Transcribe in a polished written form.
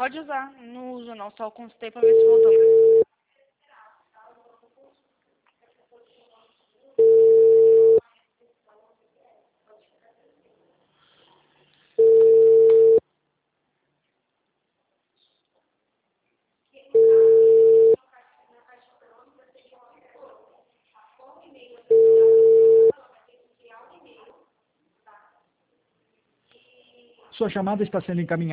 Pode usar, não uso não, só consultei pra ver se voltou mesmo. Sua chamada está sendo encaminhada.